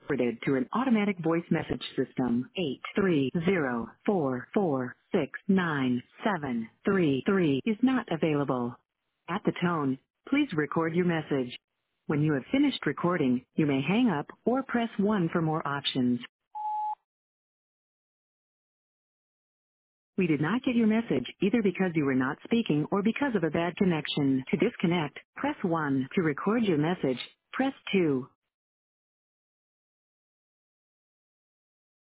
forwarded to an automatic voice message system. 83044697733 is not available. At the tone, please record your message. When you have finished recording, you may hang up or press 1 for more options. We did not get your message either because you were not speaking or because of a bad connection. To disconnect, press 1. To record your message, press 2.